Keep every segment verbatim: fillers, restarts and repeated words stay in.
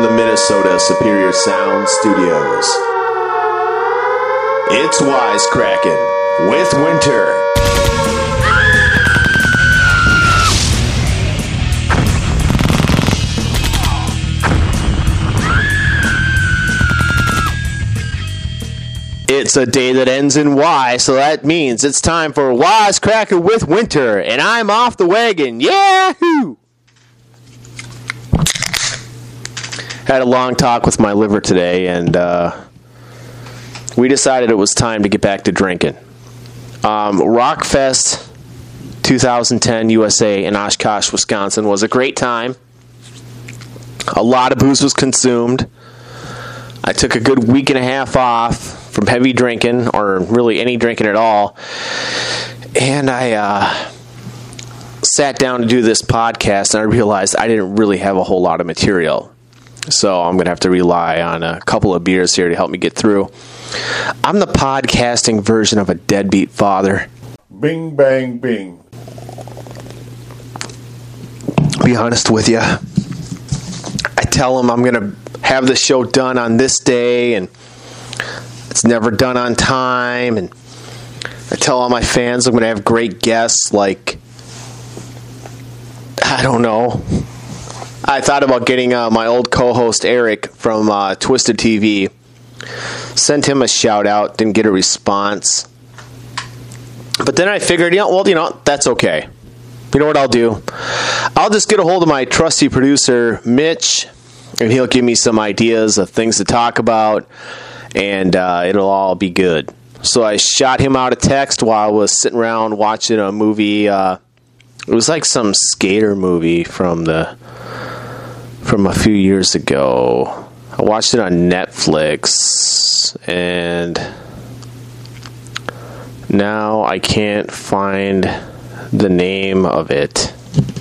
the Minnesota Superior Sound Studios. It's Wisecracking with Winter. It's a day that ends in Y, so that means it's time for Wisecracking with Winter, and I'm off the wagon. Yahoo! Had a long talk with my liver today, and uh, we decided it was time to get back to drinking. Um, Rockfest twenty ten U S A in Oshkosh, Wisconsin was a great time. A lot of booze was consumed. I took a good week and a half off from heavy drinking, or really any drinking at all, and I uh, sat down to do this podcast, and I realized I didn't really have a whole lot of material. So I'm going to have to rely on a couple of beers here to help me get through. I'm the podcasting version of a deadbeat father. Bing, bang, bing. Be honest with you. I tell him I'm going to have the show done on this day, and it's never done on time. And I tell all my fans I'm going to have great guests like, I don't know. I thought about getting uh, my old co-host Eric from uh, Twisted T V. Sent him a shout out, didn't get a response. But then I figured, you know, well, you know, that's okay. You know what I'll do? I'll just get a hold of my trusty producer, Mitch, and he'll give me some ideas of things to talk about, and uh, it'll all be good. So I shot him out a text while I was sitting around watching a movie. Uh, it was like some skater movie from the... from a few years ago. I watched it on Netflix, and now I can't find the name of it.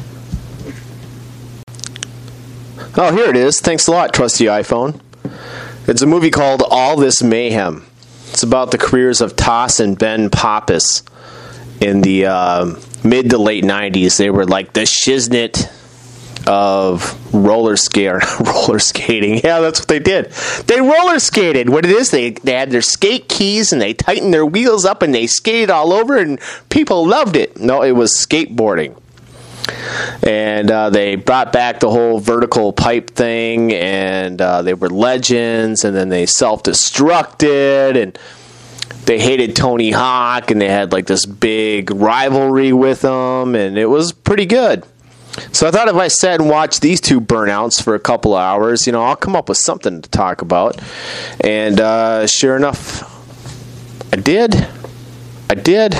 Oh, here it is. Thanks a lot, trusty iPhone. It's a movie called All This Mayhem. It's about the careers of Toss and Ben Pappas in the uh, mid to late nineties. They were like the shiznit of roller scare roller skating. Yeah, that's what they did. They roller skated. What it is, they they had their skate keys and they tightened their wheels up and they skated all over and people loved it. No, it was skateboarding. And uh, they brought back the whole vertical pipe thing, and uh, they were legends, and then they self-destructed, and they hated Tony Hawk, and they had like this big rivalry with them, and it was pretty good. So I thought if I sat and watched these two burnouts for a couple of hours, you know, I'll come up with something to talk about. And uh, sure enough, I did. I did.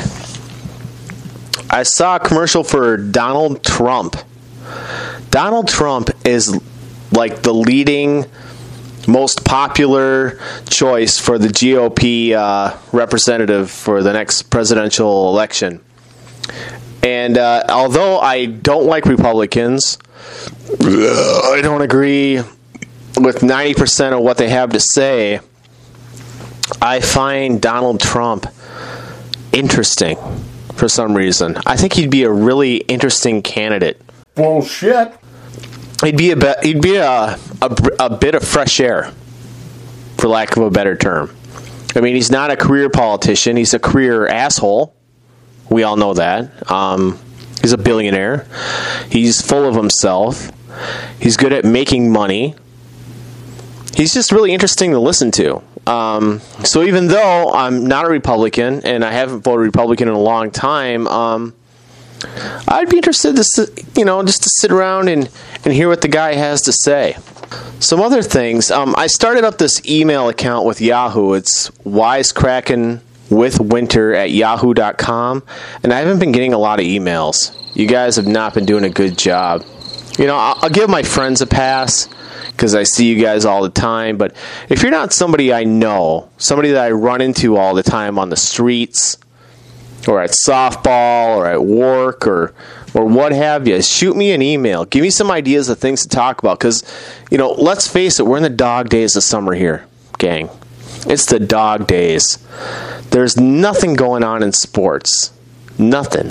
I saw a commercial for Donald Trump. Donald Trump is like the leading, most popular choice for the G O P uh, representative for the next presidential election. And uh, although I don't like Republicans, I don't agree with ninety percent of what they have to say, I find Donald Trump interesting for some reason. I think he'd be a really interesting candidate. Bullshit. He'd be a be- he'd be a, a a bit of fresh air, for lack of a better term. I mean, he's not a career politician. He's a career asshole. We all know that. Um, he's a billionaire. He's full of himself. He's good at making money. He's just really interesting to listen to. Um, so even though I'm not a Republican, and I haven't voted Republican in a long time, um, I'd be interested to sit, you know, just to sit around and, and hear what the guy has to say. Some other things. Um, I started up this email account with Yahoo. It's Wisecracking with Winter at yahoo dot com, and I haven't been getting a lot of emails. You guys have not been doing a good job. You know, I'll, I'll give my friends a pass because I see you guys all the time, but if you're not somebody I know, somebody that I run into all the time on the streets or at softball or at work or or what have you, shoot me an email. Give me some ideas of things to talk about because, you know, let's face it, we're in the dog days of summer here, gang. It's the dog days. There's nothing going on in sports. Nothing.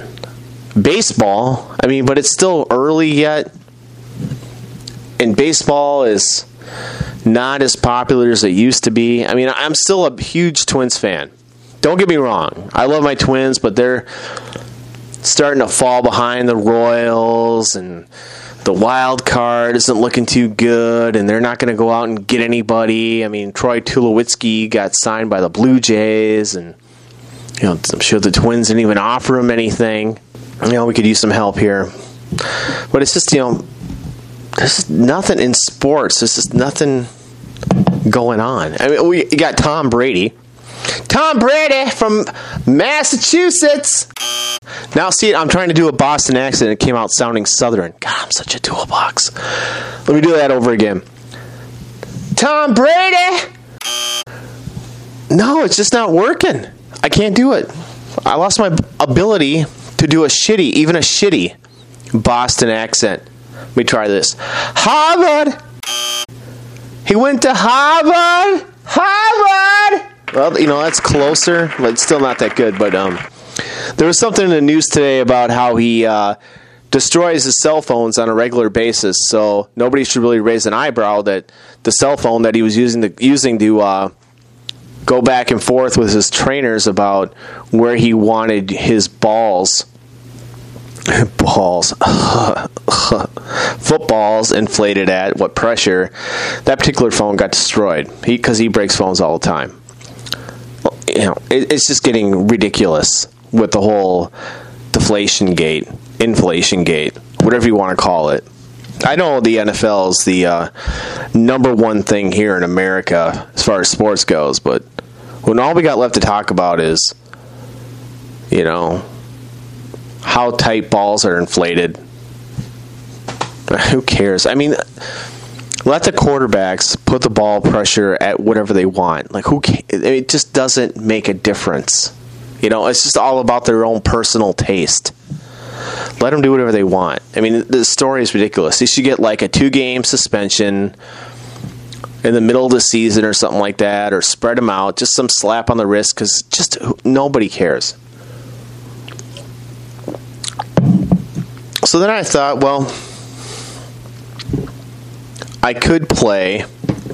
Baseball, I mean, but it's still early yet. And baseball is not as popular as it used to be. I mean, I'm still a huge Twins fan. Don't get me wrong. I love my Twins, but they're starting to fall behind the Royals, and the wild card isn't looking too good, and they're not going to go out and get anybody. I mean, Troy Tulowitzki got signed by the Blue Jays, and you know, I'm sure the Twins didn't even offer him anything. You know, we could use some help here. But it's just, you know, there's nothing in sports. There's just nothing going on. I mean, we got Tom Brady. Tom Brady from Massachusetts. Now, see, I'm trying to do a Boston accent. It came out sounding Southern. God, I'm such a toolbox. Let me do that over again. Tom Brady. No, it's just not working. I can't do it. I lost my ability to do a shitty, even a shitty Boston accent. Let me try this. Harvard. He went to Harvard. Harvard. Well, you know, that's closer, but it's still not that good. But um, there was something in the news today about how he uh, destroys his cell phones on a regular basis. So nobody should really raise an eyebrow that the cell phone that he was using to, using to uh, go back and forth with his trainers about where he wanted his balls, balls, footballs inflated at, what pressure, that particular phone got destroyed because he, he breaks phones all the time. You know, it, it's just getting ridiculous with the whole deflation gate, inflation gate, whatever you want to call it. I know the N F L is the uh, number one thing here in America as far as sports goes, but when all we got left to talk about is, you know, how tight balls are inflated, who cares? I mean, let the quarterbacks put the ball pressure at whatever they want. Like, who? It just doesn't make a difference. You know, it's just all about their own personal taste. Let them do whatever they want. I mean, the story is ridiculous. They should get like a two-game suspension in the middle of the season or something like that, or spread them out. Just some slap on the wrist, because just nobody cares. So then I thought, well, I could play.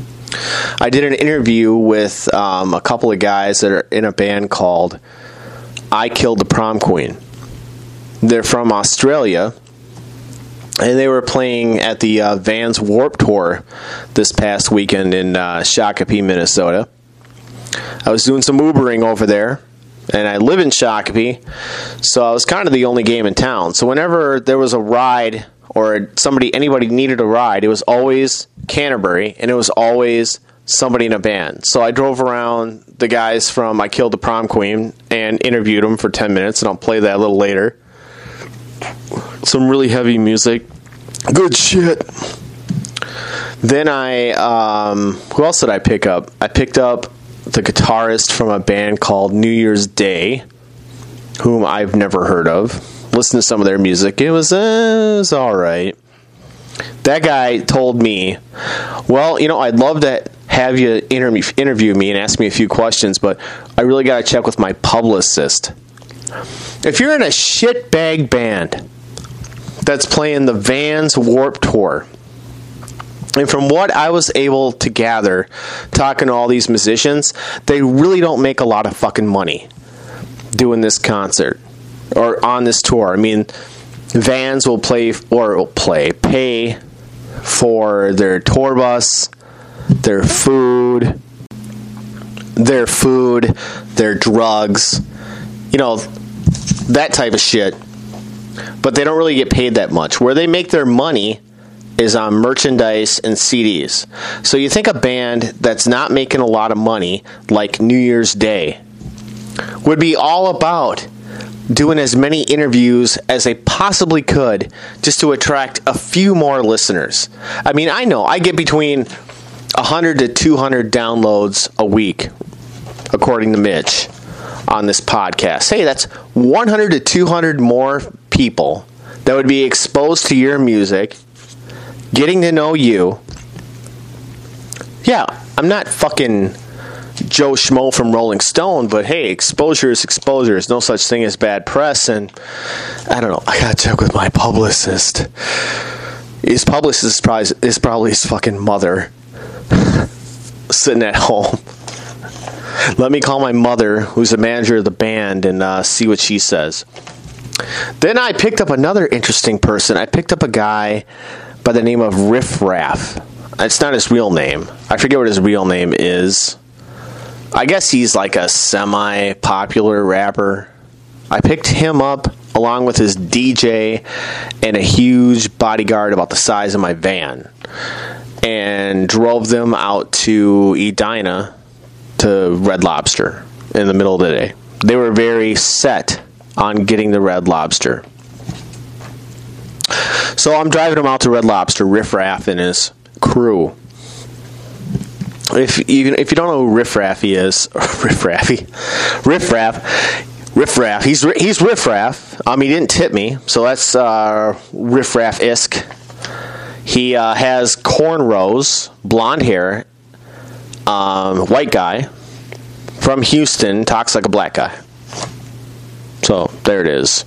I did an interview with um, a couple of guys that are in a band called I Killed the Prom Queen. They're from Australia, and they were playing at the uh, Vans Warped Tour this past weekend in uh, Shakopee, Minnesota. I was doing some Ubering over there, and I live in Shakopee, so I was kind of the only game in town. So whenever there was a ride or somebody, anybody needed a ride, it was always Canterbury, and it was always somebody in a band. So I drove around the guys from I Killed the Prom Queen and interviewed them for ten minutes, and I'll play that a little later. Some really heavy music. Good shit. Then I, um, who else did I pick up? I picked up the guitarist from a band called New Year's Day, whom I've never heard of. Listened to some of their music. It was, uh, it was all right. That guy told me, well, you know, I'd love to have you inter- interview me and ask me a few questions, but I really got to check with my publicist. If you're in a shitbag band that's playing the Vans Warped Tour, and from what I was able to gather, talking to all these musicians, they really don't make a lot of fucking money doing this concert or on this tour. I mean, Vans will play or will play, pay for their tour bus, their food, their food, their drugs, you know, that type of shit. But they don't really get paid that much. Where they make their money is on merchandise and C Ds. So you think a band that's not making a lot of money, like New Year's Day, would be all about doing as many interviews as they possibly could just to attract a few more listeners. I mean, I know I get between one hundred to two hundred downloads a week, according to Mitch, on this podcast. Hey, that's one hundred to two hundred more people that would be exposed to your music, getting to know you. Yeah, I'm not fucking Joe Schmo from Rolling Stone, but hey, exposure is exposure. There's no such thing as bad press, and I don't know. I gotta check with my publicist. His publicist is probably, is probably his fucking mother. sitting at home. Let me call my mother, who's the manager of the band, and uh, see what she says. Then I picked up another interesting person. I picked up a guy by the name of Riff Raff. It's not his real name. I forget what his real name is. I guess he's like a semi-popular rapper. I picked him up along with his D J and a huge bodyguard about the size of my van, and drove them out to Edina to Red Lobster in the middle of the day. They were very set on getting the Red Lobster. So I'm driving them out to Red Lobster, Riff Raff and his crew. If you if you don't know who Riff Raffy is, Riff Raffy, Riff Raff, Riff Raff, he's he's Riff Raff. Um, he didn't tip me, so that's uh, Riff Raff-esque. He uh, has cornrows, blonde hair, um, white guy, from Houston, talks like a black guy. So, there it is.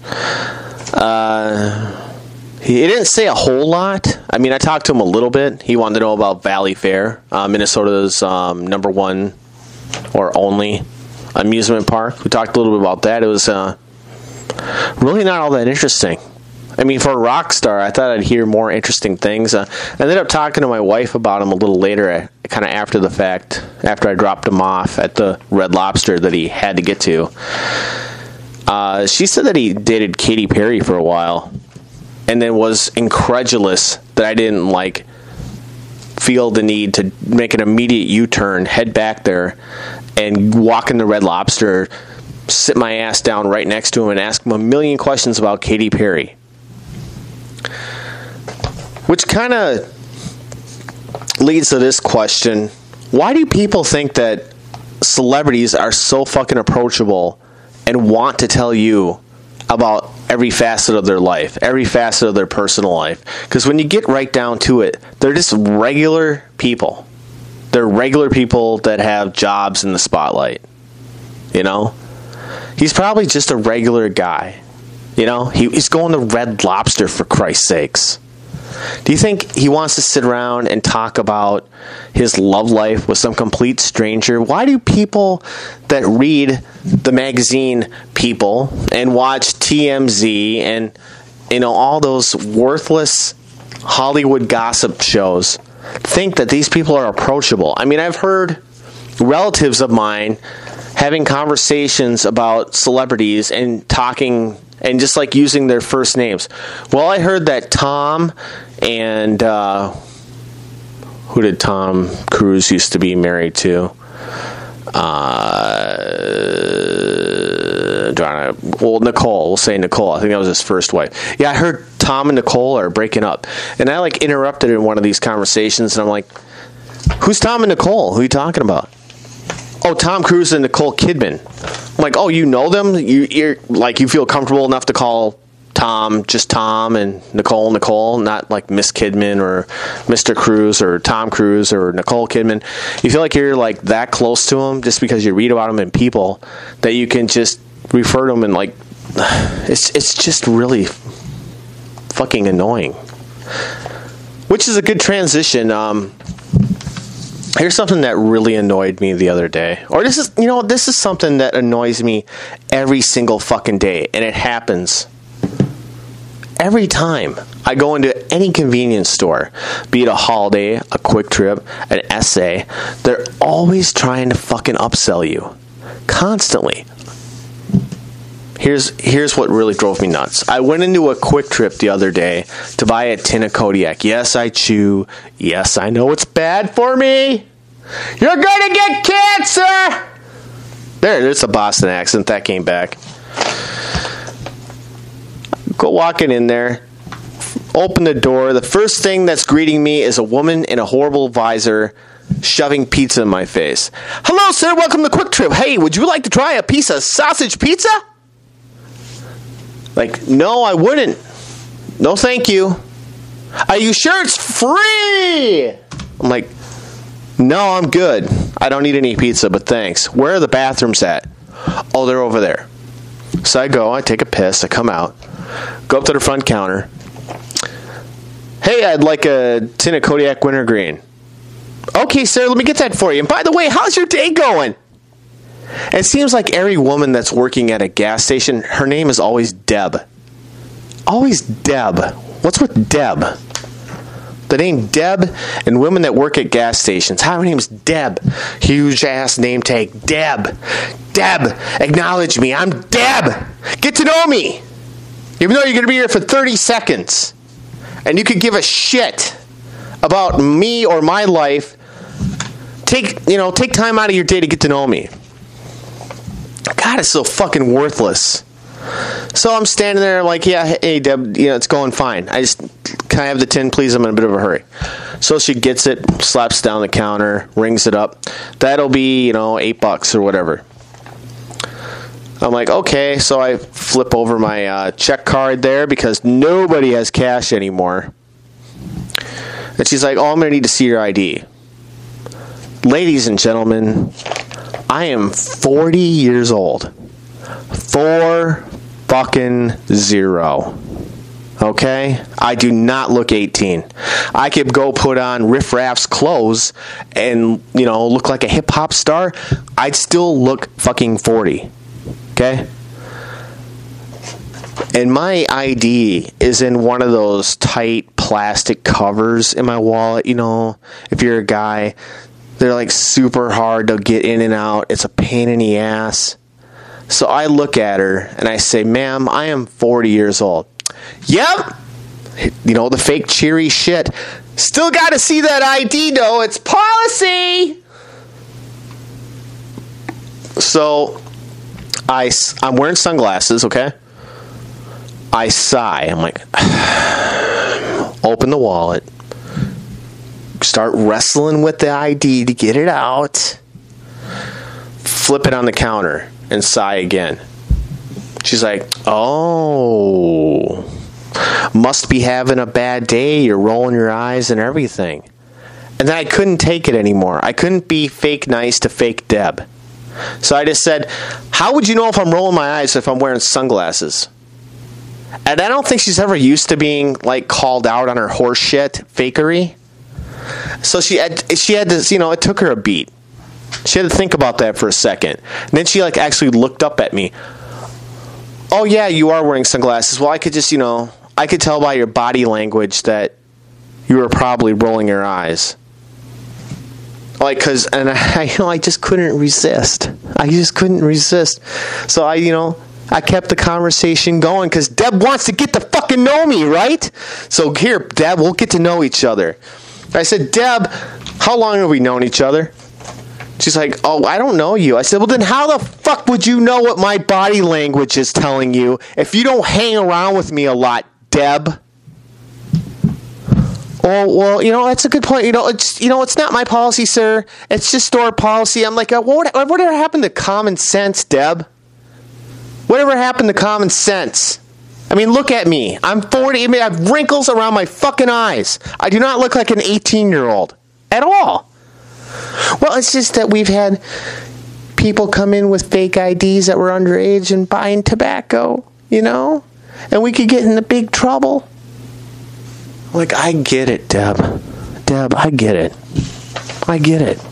Uh, he didn't say a whole lot. I mean, I talked to him a little bit. He wanted to know about Valley Fair, uh, Minnesota's um, number one or only amusement park. We talked a little bit about that. It was uh, really not all that interesting. I mean, for a rock star, I thought I'd hear more interesting things. Uh, I ended up talking to my wife about him a little later, kind of after the fact, after I dropped him off at the Red Lobster that he had to get to. Uh, she said that he dated Katy Perry for a while, and then was incredulous that I didn't, like, feel the need to make an immediate U-turn, head back there, and walk in the Red Lobster, sit my ass down right next to him, and ask him a million questions about Katy Perry. Which kind of leads to this question. Why do people think that celebrities are so fucking approachable and want to tell you about every facet of their life, every facet of their personal life? Because when you get right down to it, they're just regular people. They're regular people that have jobs in the spotlight. You know? He's probably just a regular guy. You know? He, he's going to Red Lobster, for Christ's sakes. Do you think he wants to sit around and talk about his love life with some complete stranger? Why do people that read the magazine People and watch T M Z and, you know, all those worthless Hollywood gossip shows think that these people are approachable? I mean, I've heard relatives of mine having conversations about celebrities and talking and just like using their first names. Well, I heard that Tom and uh, who did Tom Cruise used to be married to? Uh, well, Nicole. We'll say Nicole. I think that was his first wife. Yeah, I heard Tom and Nicole are breaking up, and I like interrupted in one of these conversations, and I'm like, "Who's Tom and Nicole? Who are you talking about?" Oh, Tom Cruise and Nicole Kidman. I'm like, oh, you know them? You, you're like, you feel comfortable enough to call Tom just Tom and Nicole Nicole, not like Miss Kidman or Mister Cruise or Tom Cruise or Nicole Kidman. You feel like you're like that close to them just because you read about them in People that you can just refer to them and like, it's it's just really fucking annoying. Which is a good transition. Um, Here's something that really annoyed me the other day. Or this is, you know, this is something that annoys me every single fucking day. And it happens every time I go into any convenience store. Be it a Holiday, a Quick Trip, an Essay. They're always trying to fucking upsell you. Constantly. Here's here's what really drove me nuts. I went into a Quick Trip the other day to buy a tin of Kodiak. Yes, I chew. Yes, I know it's bad for me. You're going to get cancer! There, there's a Boston accent. That came back. Go walking in there. Open the door. The first thing that's greeting me is a woman in a horrible visor shoving pizza in my face. Hello, sir. Welcome to Quick Trip. Hey, would you like to try a piece of sausage pizza? Like, no, I wouldn't. No, thank you. Are you sure it's free? I'm like, no, I'm good. I don't need any pizza, but thanks. Where are the bathrooms at? Oh, they're over there. So I go, I take a piss, I come out, go up to the front counter. Hey, I'd like a tin of Kodiak Wintergreen. Okay, sir, let me get that for you. And by the way, how's your day going? It seems like every woman that's working at a gas station, her name is always Deb. Always Deb. What's with Deb? The name Deb and women that work at gas stations. Hi, my name's Deb. Huge ass name tag. Deb. Deb. Acknowledge me. I'm Deb. Get to know me. Even though you're going to be here for thirty seconds. And you could give a shit about me or my life. Take, you know, take time out of your day to get to know me. God, it's so fucking worthless. So I'm standing there like, yeah, hey, Deb, you know, it's going fine. I just, can I have the tin, please? I'm in a bit of a hurry. So she gets it, slaps down the counter, rings it up. That'll be, you know, eight bucks or whatever. I'm like, okay. So I flip over my uh, check card there because nobody has cash anymore. And she's like, oh, I'm going to need to see your I D. Ladies and gentlemen, I am forty years old. Four fucking zero. Okay? I do not look eighteen. I could go put on Riff Raff's clothes and, you know, look like a hip-hop star. I'd still look fucking forty. Okay? And my I D is in one of those tight plastic covers in my wallet. You know, if you're a guy, they're like super hard to get in and out. It's a pain in the ass. So I look at her and I say, ma'am, I am forty years old. Yep. You know, the fake cheery shit. Still got to see that I D, though. It's policy. So I, I'm wearing sunglasses, okay? I sigh. I'm like, open the wallet. Start wrestling with the I D to get it out. Flip it on the counter and sigh again. She's like, oh, must be having a bad day. You're rolling your eyes and everything. And then I couldn't take it anymore. I couldn't be fake nice to fake Deb. So I just said, how would you know if I'm rolling my eyes if I'm wearing sunglasses? And I don't think she's ever used to being like called out on her horse shit fakery. So she had, she had to, you know, it took her a beat. She had to think about that for a second. And then she like actually looked up at me. Oh yeah, you are wearing sunglasses. Well, I could just, you know, I could tell by your body language that you were probably rolling your eyes. Like, cause, and I, you know, I just couldn't resist. I just couldn't resist. So I, you know, I kept the conversation going because Deb wants to get to fucking know me, right? So here, Deb, we'll get to know each other. I said, Deb, how long have we known each other? She's like, oh, I don't know you. I said, well, then how the fuck would you know what my body language is telling you if you don't hang around with me a lot, Deb? Oh, well, you know, that's a good point. You know, it's, you know, it's not my policy, sir. It's just store policy. I'm like, uh, what, whatever happened to common sense, Deb? Whatever happened to common sense? I mean, look at me. I'm forty. I mean, I have wrinkles around my fucking eyes. I do not look like an eighteen-year-old at all. Well, it's just that we've had people come in with fake I Ds that were underage and buying tobacco, you know? And we could get into big trouble. Like, I get it, Deb. Deb, I get it. I get it.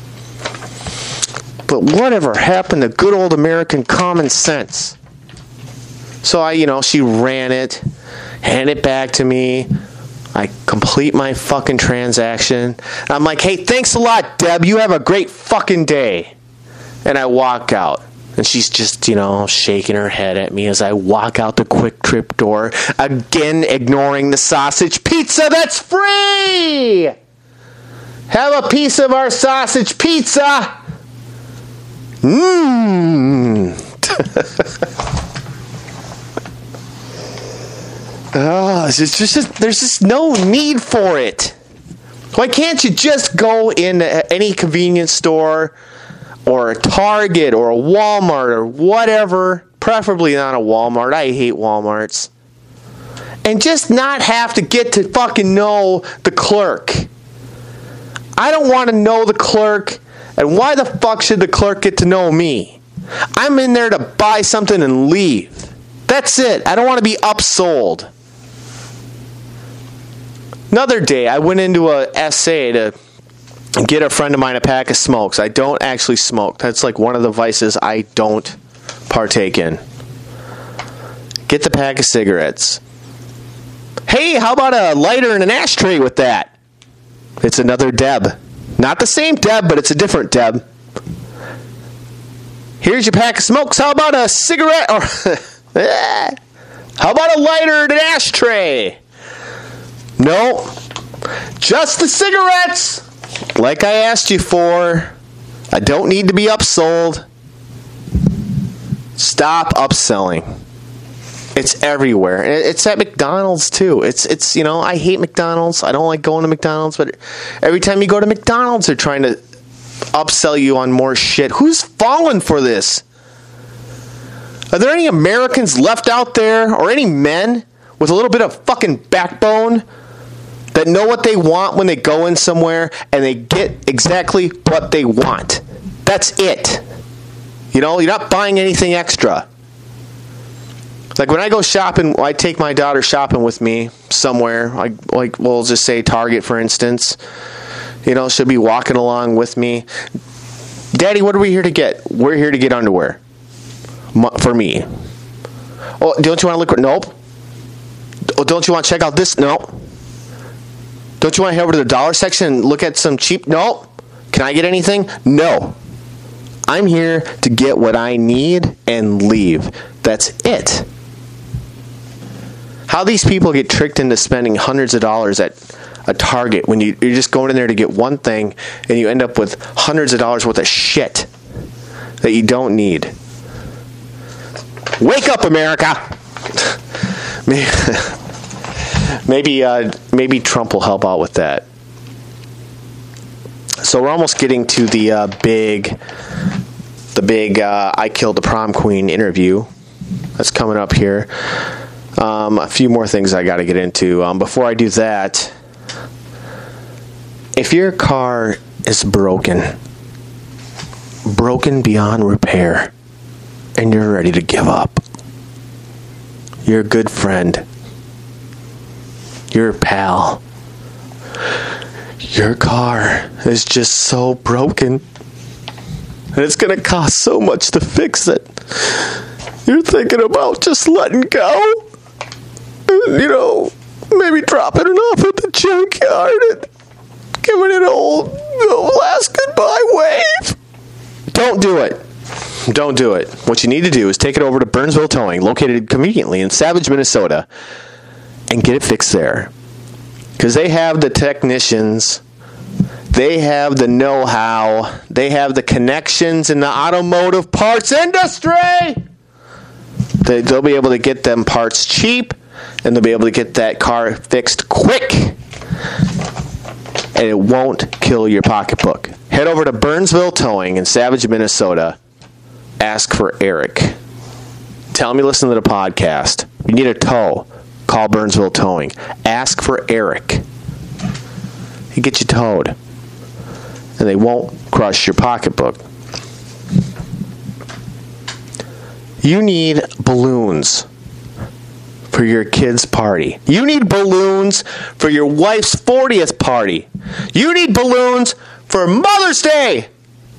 But whatever happened to good old American common sense? So I, you know, she ran it, handed it back to me. I complete my fucking transaction. I'm like, hey, thanks a lot, Deb. You have a great fucking day. And I walk out. And she's just, you know, shaking her head at me as I walk out the Quick Trip door, again ignoring the sausage pizza that's free! Have a piece of our sausage pizza! Mmm! Oh, it's just, it's just, there's just no need for it. Why can't you just go in any convenience store or a Target or a Walmart or whatever, preferably not a Walmart, I hate Walmarts, and just not have to get to fucking know the clerk? I don't want to know the clerk, and why the fuck should the clerk get to know me? I'm in there to buy something and leave. That's it. I don't want to be upsold. Another day, I went into a S A to get a friend of mine a pack of smokes. I don't actually smoke. That's like one of the vices I don't partake in. Get the pack of cigarettes. Hey, how about a lighter and an ashtray with that? It's another Deb. Not the same Deb, but it's a different Deb. Here's your pack of smokes. How about a cigarette? Or how about a lighter and an ashtray? No. Just the cigarettes. Like I asked you for. I don't need to be upsold. Stop upselling. It's everywhere. It's at McDonald's too. It's it's you know, I hate McDonald's. I don't like going to McDonald's, but every time you go to McDonald's, they're trying to upsell you on more shit. Who's fallen for this? Are there any Americans left out there, or any men with a little bit of fucking backbone that know what they want when they go in somewhere and they get exactly what they want? That's it. You know, you're not buying anything extra. Like when I go shopping, I take my daughter shopping with me somewhere. Like, like we'll just say Target, for instance. You know, she'll be walking along with me. Daddy, what are we here to get? We're here to get underwear. For me. Oh, don't you want to look? Nope. Oh, don't you want to check out this? No. Don't you want to head over to the dollar section and look at some cheap? No. Can I get anything? No. I'm here to get what I need and leave. That's it. How these people get tricked into spending hundreds of dollars at a Target when you, you're just going in there to get one thing and you end up with hundreds of dollars worth of shit that you don't need. Wake up, America! maybe maybe, uh, maybe Trump will help out with that. So we're almost getting to the uh, big, the big uh, I Killed the Prom Queen interview that's coming up here. Um, a few more things I got to get into. Um, before I do that, if your car is broken, broken beyond repair, and you're ready to give up, you're a good friend, you're a pal, your car is just so broken, and it's going to cost so much to fix it, you're thinking about just letting go. You know, maybe dropping it off at the junkyard and giving it an old, old last goodbye wave. Don't do it. Don't do it. What you need to do is take it over to Burnsville Towing, located conveniently in Savage, Minnesota, and get it fixed there. Because they have the technicians, they have the know-how, they have the connections in the automotive parts industry. They, they'll be able to get them parts cheap, and they'll be able to get that car fixed quick. And it won't kill your pocketbook. Head over to Burnsville Towing in Savage, Minnesota. Ask for Eric. Tell him you listen to the podcast. If you need a tow, call Burnsville Towing. Ask for Eric. He gets you towed. And they won't crush your pocketbook. You need balloons for your kid's party. You need balloons for your wife's fortieth party. You need balloons for Mother's Day.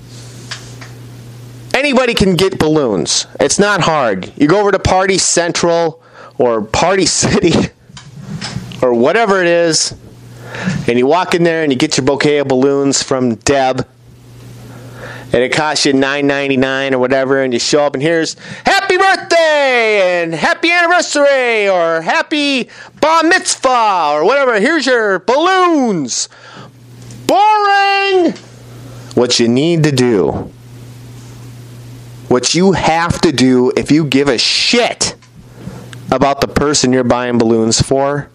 Anybody can get balloons. It's not hard. You go over to Party Central or Party City or whatever it is, and you walk in there and you get your bouquet of balloons from Deb, and it costs you nine ninety-nine or whatever, and you show up and here's happy birthday and happy anniversary or happy bar mitzvah or whatever. Here's your balloons. Boring. What you need to do, what you have to do if you give a shit about the person you're buying balloons for.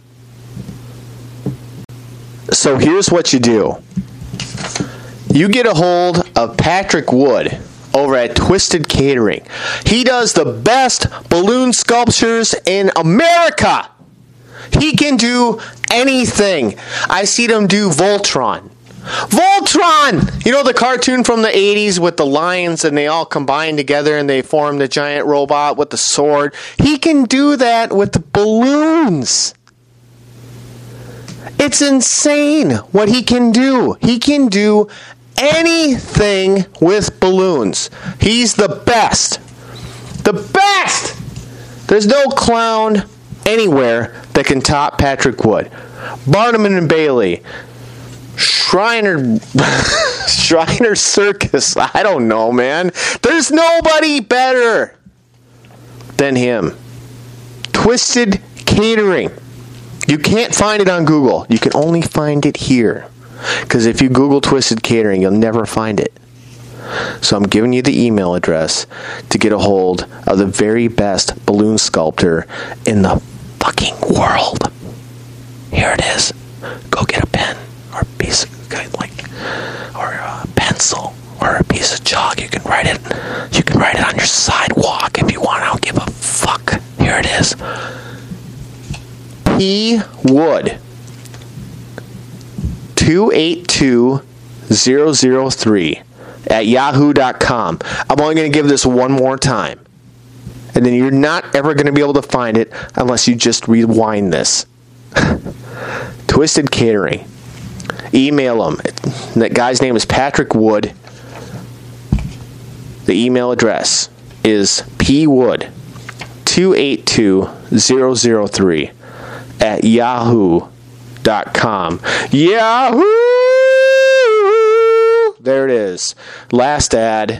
So here's what you do. You get a hold of Patrick Wood over at Twisted Catering. He does the best balloon sculptures in America. He can do anything. I seen him do Voltron. Voltron! You know the cartoon from the eighties with the lions and they all combine together and they form the giant robot with the sword? He can do that with the balloons. It's insane what he can do. He can do anything with balloons. He's the best. The best! There's no clown anywhere that can top Patrick Wood. Barnum and Bailey. Shriner Shriner Circus. I don't know, man. There's nobody better than him. Twisted Catering. You can't find it on Google. You can only find it here. Because if you Google Twisted Catering, you'll never find it. So I'm giving you the email address to get a hold of the very best balloon sculptor in the fucking world. Here it is. Go get a pen or a piece of like, or a pencil or a piece of chalk. You can write it. You can write it on your sidewalk if you want. I don't give a fuck. Here it is. P Wood two eight two zero zero three at yahoo dot com. I'm only going to give this one more time. And then you're not ever going to be able to find it unless you just rewind this. Twisted Catering. Email him. That guy's name is Patrick Wood. The email address is p wood two eight two zero zero three at yahoo dot com. Yahoo! There it is. Last ad.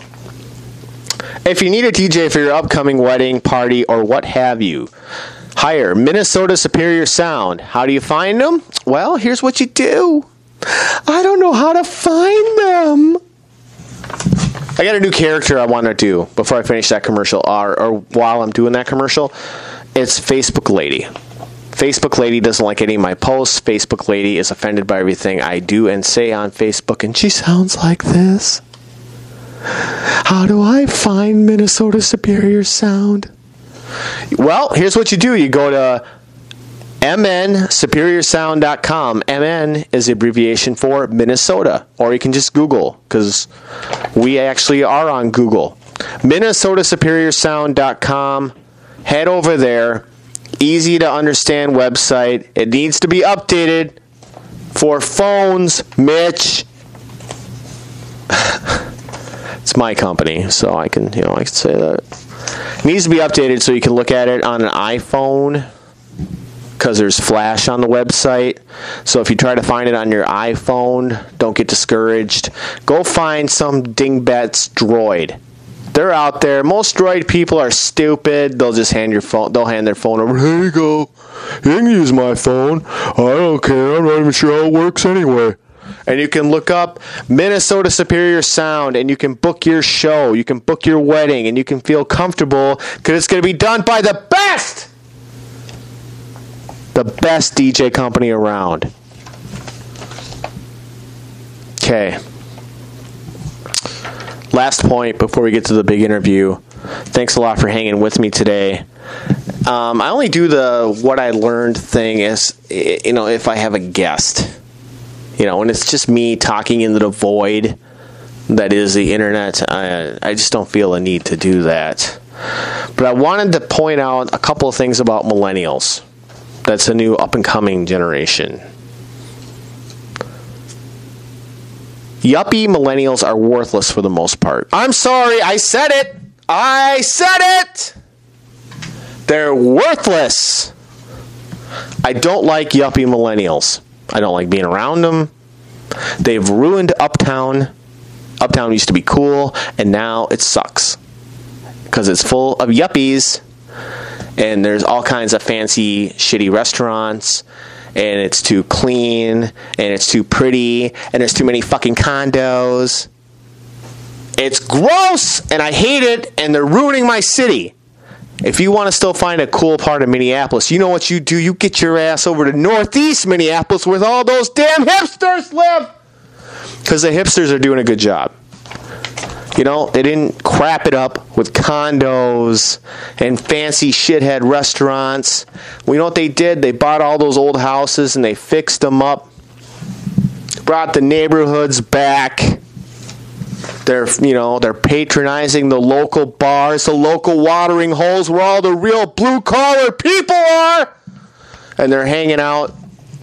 If you need a D J for your upcoming wedding, party, or what have you, hire Minnesota Superior Sound. How do you find them? Well, here's what you do. I don't know how to find them. I got a new character I want to do before I finish that commercial, or, or while I'm doing that commercial. It's Facebook Lady. Facebook Lady doesn't like any of my posts. Facebook Lady is offended by everything I do and say on Facebook, and she sounds like this. How do I find Minnesota Superior Sound? Well, here's what you do. You go to m n superior sound dot com. M N is the abbreviation for Minnesota. Or you can just Google, because we actually are on Google. Minnesota Superior Sound dot com. Head over there. Easy to understand website. It needs to be updated for phones, Mitch. It's my company, so I can, you know, I can say that. It needs to be updated so you can look at it on an iPhone, because there's Flash on the website. So if you try to find it on your iPhone, don't get discouraged. Go find some dingbats droid. They're out there. Most droid people are stupid. They'll just hand your phone. They'll hand their phone over. Here you go. You can use my phone. I don't care. I'm not even sure how it works anyway. And you can look up Minnesota Superior Sound, and you can book your show. You can book your wedding, and you can feel comfortable because it's going to be done by the best, the best D J company around. Okay. Last point before we get to the big interview. Thanks a lot for hanging with me today. Um, I only do the what I learned thing as, you know, if I have a guest. You know, when it's just me talking into the void that is the internet, I, I just don't feel a need to do that. But I wanted to point out a couple of things about millennials. That's a new up-and-coming generation. Yuppie millennials are worthless for the most part. I'm sorry, I said it! I said it! They're worthless! I don't like yuppie millennials. I don't like being around them. They've ruined Uptown. Uptown used to be cool, and now it sucks. Because it's full of yuppies, and there's all kinds of fancy, shitty restaurants, and it's too clean, and it's too pretty, and there's too many fucking condos. It's gross, and I hate it, and they're ruining my city. If you want to still find a cool part of Minneapolis, you know what you do? You get your ass over to northeast Minneapolis where all those damn hipsters live. Because the hipsters are doing a good job. You know, they didn't crap it up with condos and fancy shithead restaurants. Well, you know what they did? They bought all those old houses and they fixed them up. Brought the neighborhoods back. They're, you know, they're patronizing the local bars, the local watering holes where all the real blue-collar people are. And they're hanging out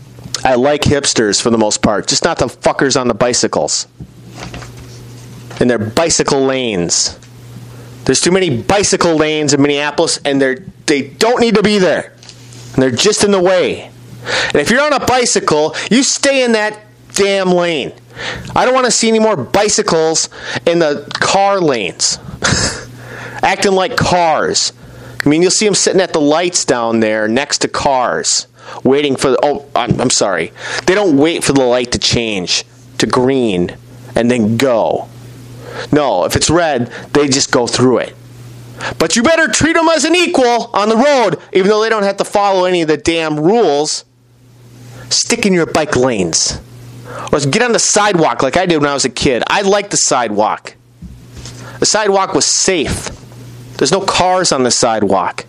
I like hipsters for the most part, just not the fuckers on the bicycles. In their bicycle lanes. There's too many bicycle lanes in Minneapolis, and they're they don't need to be there. And they're just in the way. And if you're on a bicycle, you stay in that damn lane. I don't want to see any more bicycles in the car lanes. Acting like cars. I mean, you'll see them sitting at the lights down there next to cars. Waiting for the... Oh, I'm, I'm sorry. They don't wait for the light to change to green and then go. No, if it's red, they just go through it. But you better treat them as an equal on the road, even though they don't have to follow any of the damn rules. Stick in your bike lanes. Or get on the sidewalk like I did when I was a kid. I liked the sidewalk. The sidewalk was safe. There's no cars on the sidewalk.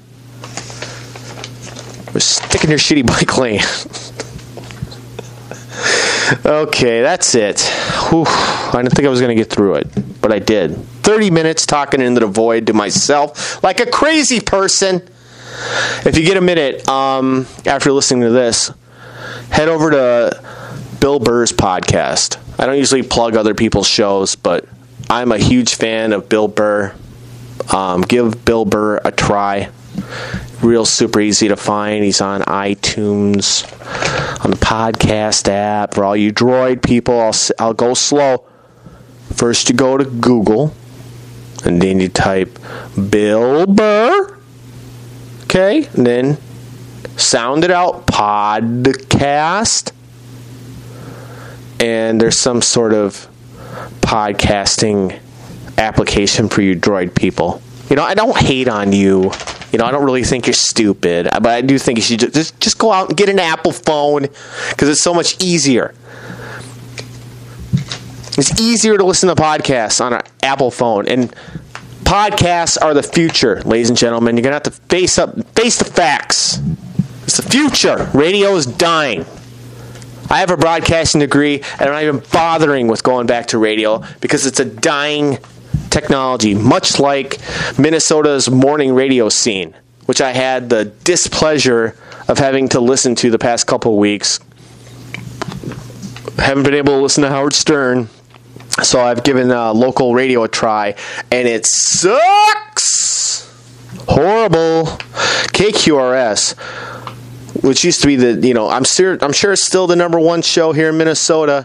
Stick in your shitty bike lane. Okay, that's it. Whew. I didn't think I was going to get through it, but I did. thirty minutes talking into the void to myself like a crazy person. If you get a minute um, after listening to this, head over to Bill Burr's podcast. I don't usually plug other people's shows, but I'm a huge fan of Bill Burr. Um, give Bill Burr a try. Real super easy to find. He's on iTunes, on the podcast app. For all you Droid people, I'll, I'll go slow. First you go to Google, and then you type Bill Burr. Okay, and then sound it out, podcast. And there's some sort of podcasting application for you Droid people. You know, I don't hate on you. You know, I don't really think you're stupid, but I do think you should just, just go out and get an Apple phone because it's so much easier. It's easier to listen to podcasts on an Apple phone, and podcasts are the future, ladies and gentlemen. You're going to have to face up, face the facts. It's the future. Radio is dying. I have a broadcasting degree, and I'm not even bothering with going back to radio because it's a dying technology, much like Minnesota's morning radio scene, which I had the displeasure of having to listen to the past couple of weeks. Haven't been able to listen to Howard Stern, so I've given uh, local radio a try, and it sucks! Horrible. K Q R S, which used to be the, you know, I'm sure, I'm sure it's still the number one show here in Minnesota.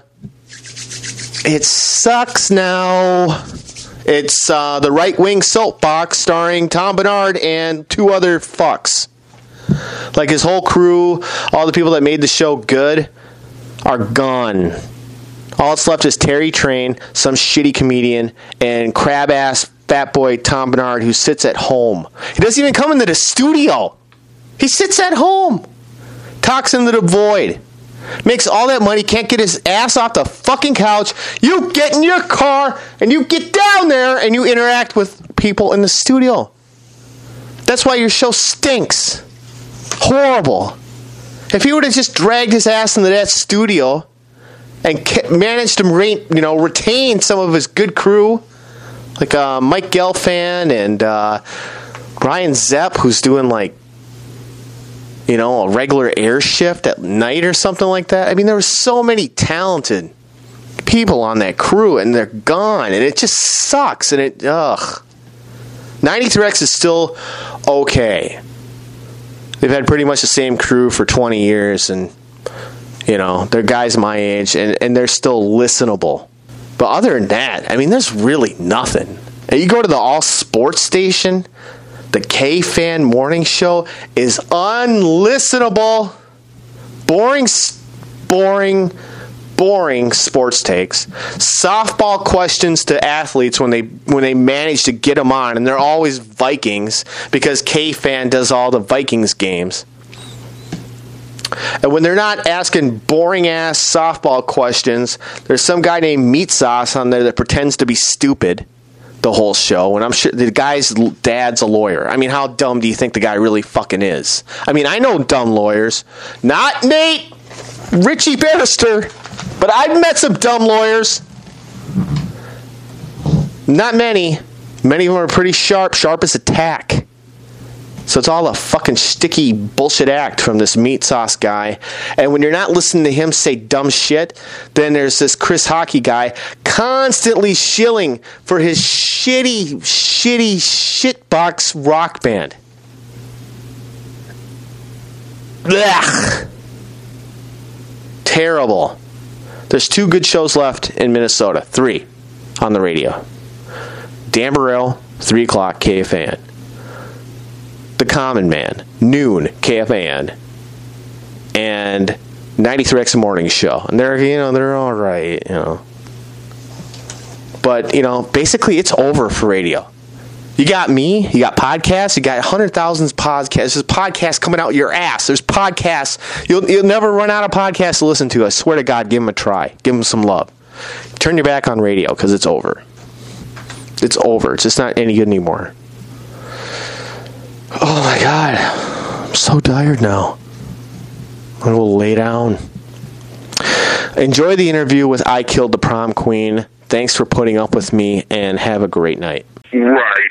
It sucks now. It's uh, the right-wing soapbox starring Tom Bernard and two other fucks. Like his whole crew, all the people that made the show good are gone. All that's left is Terry Train, some shitty comedian, and crab-ass fat boy Tom Bernard who sits at home. He doesn't even come into the studio. He sits at home. Talks into the void. Makes all that money, can't get his ass off the fucking couch. You get in your car and you get down there and you interact with people in the studio. That's why your show stinks. Horrible. If he would have just dragged his ass into that studio and managed to re- you know, retain some of his good crew, like uh, Mike Gelfand and uh, Ryan Zepp, who's doing like, you know, a regular air shift at night or something like that. I mean, there were so many talented people on that crew, and they're gone, and it just sucks, and it, ugh. ninety-three X is still okay. They've had pretty much the same crew for twenty years, and, you know, they're guys my age, and, and they're still listenable. But other than that, I mean, there's really nothing. And you go to the all sports station, the K-Fan morning show is unlistenable. Boring, boring, boring sports takes. Softball questions to athletes when they when they manage to get them on, and they're always Vikings because K-Fan does all the Vikings games. And when they're not asking boring-ass softball questions, there's some guy named Meat Sauce on there that pretends to be stupid the whole show, and I'm sure the guy's dad's a lawyer. I mean, how dumb do you think the guy really fucking is? I mean, I know dumb lawyers. Not Nate Richie Barrister, but I've met some dumb lawyers. Not many. Many of them are pretty sharp, sharp as a tack. So it's all a fucking sticky bullshit act from this meat sauce guy. And when you're not listening to him say dumb shit, then there's this Chris Hockey guy constantly shilling for his shitty, shitty shitbox rock band. Blech. Terrible. There's two good shows left in Minnesota. Three on the radio. Dan Burrell, three o'clock, K F A N. The Common Man, noon, K F A N. And ninety-three X Morning Show. And they're, you know, they're all right, you know. But, you know, basically it's over for radio. You got me, you got podcasts, you got one hundred thousand podcasts. There's podcasts coming out your ass. There's podcasts. You'll, you'll never run out of podcasts to listen to. I swear to God, give them a try. Give them some love. Turn your back on radio because it's over. It's over. It's just not any good anymore. Oh my God. I'm so tired now. I'm going to lay down. Enjoy the interview with I Killed the Prom Queen. Thanks for putting up with me and have a great night. Right.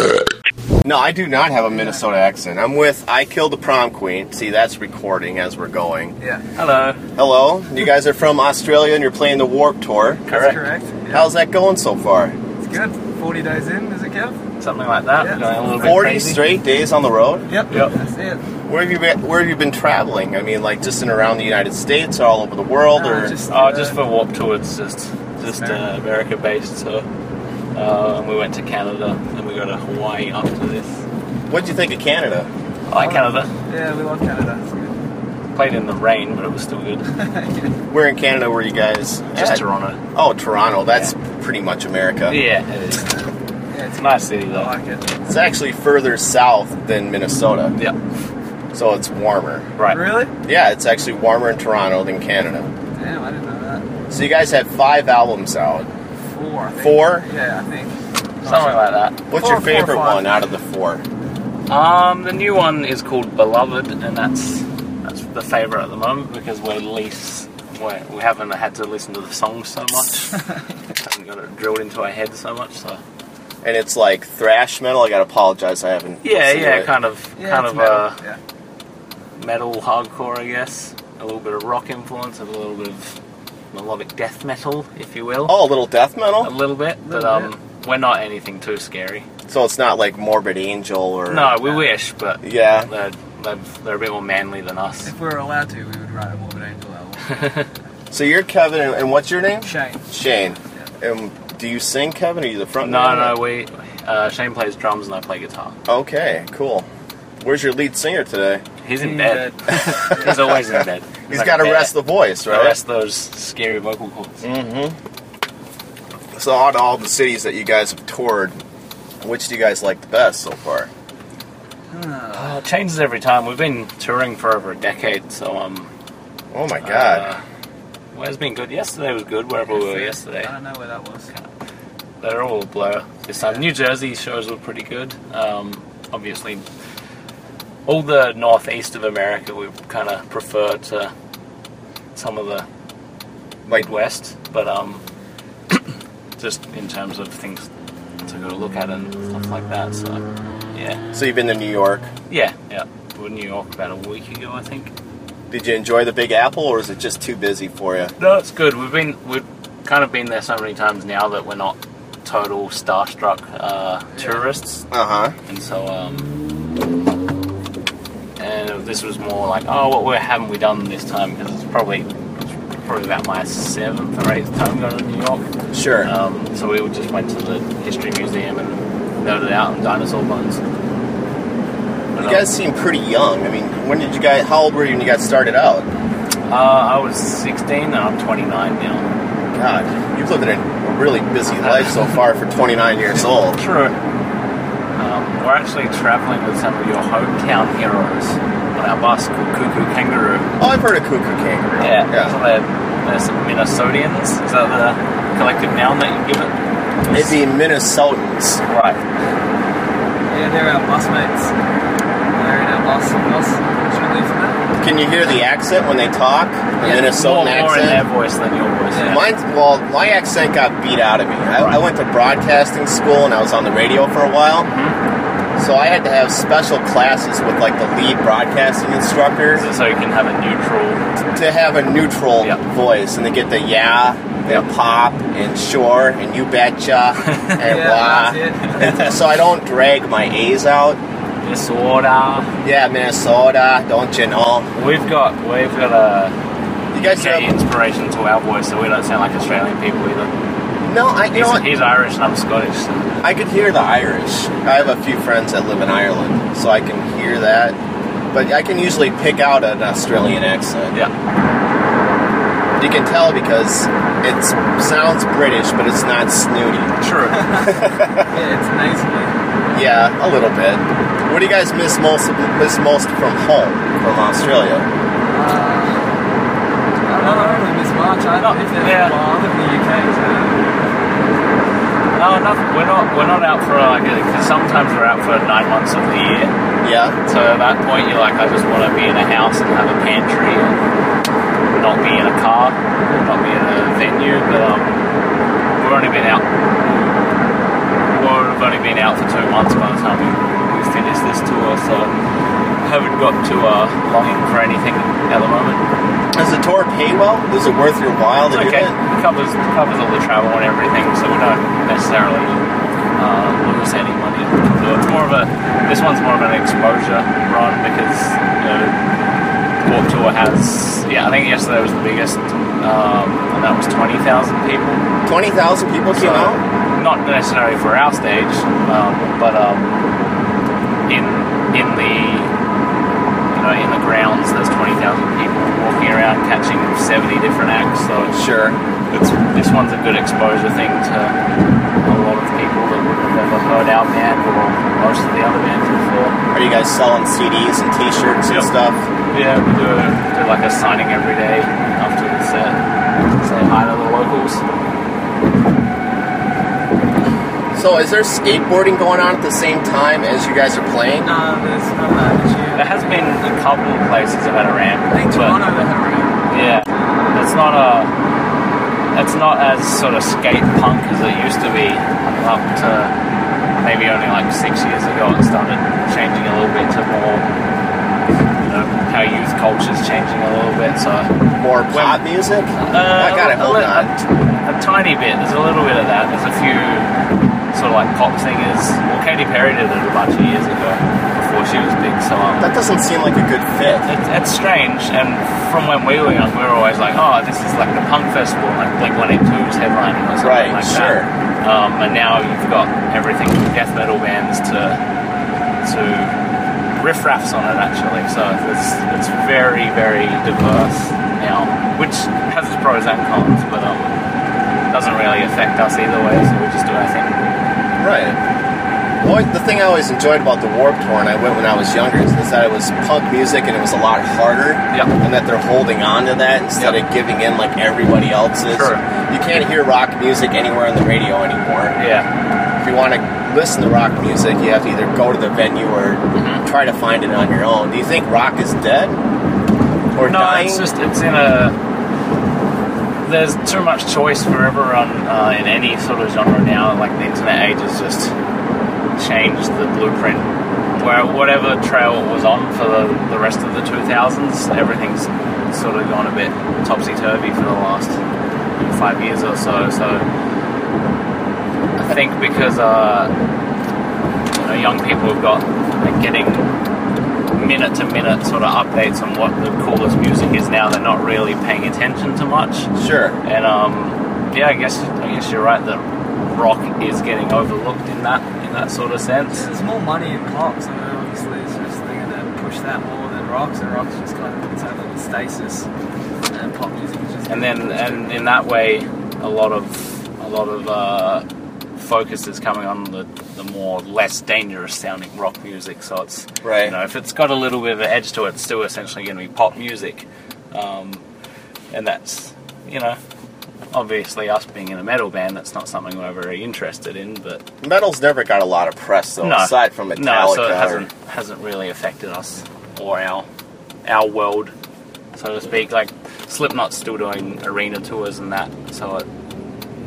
No, I do not have a Minnesota accent. I'm with I Killed the Prom Queen. See, that's recording as we're going. Yeah. Hello. Hello. You guys are from Australia and you're playing the Warp Tour. Correct. That's correct. Yeah. How's that going so far? It's good. forty days in, is it, Kev? Something like that. Yeah. Going a little bit forty crazy. straight days on the road? Yep. Yep. That's it. Where have you been, where have you been traveling? I mean, like just in around the United States or all over the world? No, or just- Oh, just for Warp Tour, it's just just uh, America based. So, uh, and we went to Canada, and we go to Hawaii after this. What'd you think of Canada? I like Canada. Yeah, we love Canada. It's good. Played in the rain, but it was still good. Where in Canada were you guys? Just at? Toronto. Oh, Toronto. That's pretty much America. Yeah, it is. Yeah, It's a nice city I though. like it. It's actually further south than Minnesota, Yeah. so it's warmer. Right. Really? Yeah, it's actually warmer in Toronto than Canada. Damn, I didn't know that. So you guys have five albums out. Four, I think. Four? Yeah, I think. Something like that. What's Four, your favorite four, five. one out of the four? Um, the new one is called Beloved, and that's that's the favorite at the moment because we're least we're, we haven't had to listen to the songs so much. Haven't got it drilled into our heads so much. So And it's like thrash metal. I gotta apologize, I haven't. yeah, listened to yeah, it. kind of Yeah, kind it's of metal. uh, yeah. metal hardcore, I guess. A little bit of rock influence, a little bit of melodic death metal, if you will. Oh, a little death A metal? little bit, but Little um, we're not anything too scary. So it's not like Morbid Angel or... No, we wish, but Yeah. they're, they're, they're a bit more manly than us. If we were allowed to, we would write a Morbid Angel album. So you're Kevin, and and what's your name? Shane. Shane. Yeah. And do you sing, Kevin? Are you the front No, man? no, we. Uh, Shane plays drums and I play guitar. Okay, cool. Where's your lead singer today? He's in He's bed. dead. He's always in bed. He's like got to a bear. rest the voice, right? Rest those scary vocal cords. Mm-hmm. So out of all the cities that you guys have toured, which do you guys like the best so far? Uh, it changes every time. We've been touring for over a decade, so um. Oh my God. Uh, well, it's been good. Yesterday was good. Wherever we were yesterday, I don't know where that was. they're all a blur this time. New Jersey shows were pretty good. Um, obviously, all the northeast of America we kind of prefer to some of the Like, Midwest, but um, just in terms of things to go look at and stuff like that. So, yeah, so you've been to New York. yeah, yeah. We were in New York about a week ago, I think. Did you enjoy the Big Apple, or is it just too busy for you? No, it's good. We've been we've kind of been there so many times now that we're not total starstruck uh, tourists, Uh-huh. and so um, and this was more like, oh, what what haven't we done this time? Because it's probably it's probably about my seventh or eighth time going to New York. Sure. Um, so we just went to the History Museum and nerded out on dinosaur bones. But, You guys seem pretty young. I mean, when did you guys, how old were you when you got started out? um, uh, I was sixteen and I'm twenty-nine now. God, you've lived in a really busy life so far for twenty-nine years old. True. Um, we're actually traveling with some of your hometown heroes on our bus called Cuckoo Kangaroo. Oh, I've heard of Cuckoo Kangaroo. Yeah. So Yeah. they're, they're some Minnesotians. Is that the collective noun that you give it? It'd be Minnesotans. Right. Yeah, they're our bus mates. They're in our bus. bus. Should we leave from that? Can you hear the accent when they talk? The Yeah, Minnesotan more, more in their accent? voice than your voice. Yeah. Mine, well, my accent got beat out of me. I, I went to broadcasting school and I was on the radio for a while. So I had to have special classes with like the lead broadcasting instructor So you can have a neutral. to have a neutral Yep. voice and to get the yeah and pop and sure and you betcha and Yeah, blah. that's it. And so I don't drag my A's out. Disorder. Yeah, Minnesota, don't you know? We've got we've got a You guys get have inspiration to our voice, so we don't sound like Australian people either. no. I you He's, know what? he's Irish and I'm Scottish. So. I could hear the Irish. I have a few friends that live in Ireland, so I can hear that. But I can usually pick out an Australian accent. Yeah. You can tell because it sounds British, but it's not snooty. True. Yeah, it's nasally. Yeah, a little bit. What do you guys miss most miss most from home, from Australia? Uh, I don't know, I don't really miss much. I No, lived there yeah. for a while. I live in the U K, so No, nothing. We're not. We're not out for like. Because sometimes we're out for nine months of the year. Yeah, So at that point, you're like, I just want to be in a house and have a pantry and not be in a car, not be in a venue. But um, we've only been out. We've only been out for two months by the time we, we finish this tour, so haven't got to uh, longing for anything at the moment. does the tour pay well? Is it worth your while to It's do okay. that? It covers covers all the travel and everything, so we don't necessarily uh, lose any money. So it's more of a. This one's more of an exposure run because you know, Warped Tour has. Yeah, I think yesterday was the biggest, um, and that was twenty thousand people. Twenty thousand people came So, out. not necessarily for our stage, um, but um, in in the you know in the grounds, there's twenty thousand people walking around catching seventy different acts. So it's, Sure. it's this one's a good exposure thing to a lot of people that would have never heard our band or most of the other bands before. Are you guys selling C Ds and T-shirts and Yep. stuff? Yeah, we do, do like a signing every day after the set. Say hi to the locals. So is there skateboarding going on at the same time as you guys are playing? no, there's none of that this year. There has been a couple of places that had a ramp. I think but- Toronto they had a ramp. Yeah, it's not a. It's not as sort of skate punk as it used to be up to maybe only like six years ago. It started changing a little bit to more, you know, how youth culture's changing a little bit. So More pop music? uh, I got it. a, Hold li- on. a, a tiny bit. There's a little bit of that. There's a few sort of like pop singers. Well, Katy Perry did it a bunch of years ago before she was big. So um, That doesn't seem like a good fit. It's, it's strange, and from when we were young, we were always like, "Oh, this is like the punk festival, like Blink one eighty-two's headlining or something Right, like sure. that." Um, and now you've got everything from death metal bands to to riff raffs on it, actually. So it's it's very very diverse now, which has its pros and cons, but um, doesn't really affect us either way. So we just do our thing. Right. Well, the thing I always enjoyed about the Warped Tour, and I went when I was younger, is that it was punk music and it was a lot harder. Yep. And that they're holding on to that instead Yep. of giving in like everybody else is. Sure. You can't hear rock music anywhere on the radio anymore. Yeah, If you want to listen to rock music, you have to either go to the venue or Mm-hmm. try to find it on your own. Do you think rock is dead? Or no, dying? it's just it's in a. There's too much choice for everyone uh, in any sort of genre now. Like the internet age has just changed the blueprint. Where whatever trail it was on for the, the rest of the two thousands, everything's sort of gone a bit topsy-turvy for the last five years or so. So I think because uh, you know, young people have got like, getting minute to minute sort of updates on what the coolest music is now, they're not really paying attention to much. Sure. And um, yeah, I guess I guess you're right that rock is getting overlooked in that in that sort of sense. There's more money in pop, so obviously it's just they're going to push that more than rock. So rock's just kind of its own little stasis, and pop music is just. And then and in that way, a lot of a lot of uh, focus is coming on the, the more less dangerous sounding rock music. So it's Right. you know if it's got a little bit of an edge to it, it's still essentially going to be pop music, um, and that's you know. Obviously, us being in a metal band, that's not something we're very interested in. But Metal's never got a lot of press, though, no, aside from Metallica. no, so it or- hasn't hasn't really affected us or our our world, so to speak. Like Slipknot's still doing arena tours and that, so it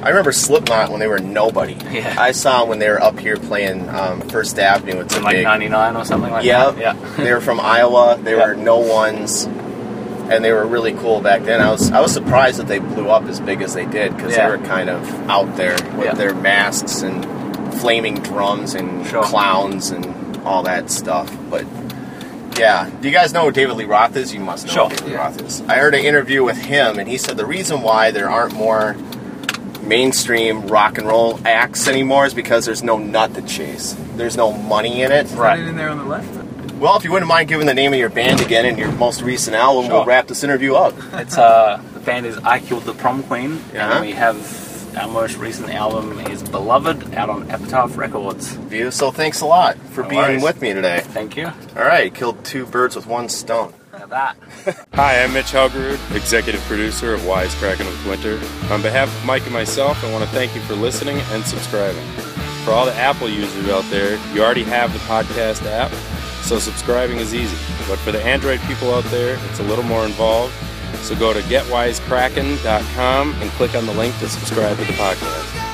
I remember Slipknot when they were nobody. Yeah. I saw them when they were up here playing um, First Avenue. It's In a like big, ninety-nine or something like Yep. that. Yeah. They were from Iowa. They Yeah. were no ones, and they were really cool back then. I was I was surprised that they blew up as big as they did because Yeah. they were kind of out there with Yeah. their masks and flaming drums and Sure. clowns and all that stuff. But yeah, do you guys know who David Lee Roth is? You must know Sure. who David Lee Yeah. Roth is. I heard an interview with him, and he said the reason why there aren't more mainstream rock and roll acts anymore is because there's no nut to chase. There's no money in it. Is Right. that in there on the left? Well, if you wouldn't mind giving the name of your band again and your most recent album, Sure. we'll wrap this interview up. It's uh the band is I Killed the Prom Queen, Yeah. and we have our most recent album is Beloved out on Epitaph Records. View. So thanks a lot for No being worries. with me today. Thank you. All right, killed two birds with one stone. Look at that. Hi, I'm Mitch Helgerud, executive producer of Wisecracking with Winter. On behalf of Mike and myself, I want to thank you for listening and subscribing. For all the Apple users out there, you already have the podcast app, so subscribing is easy. But for the Android people out there, it's a little more involved. So go to get wisecrackin dot com and click on the link to subscribe to the podcast.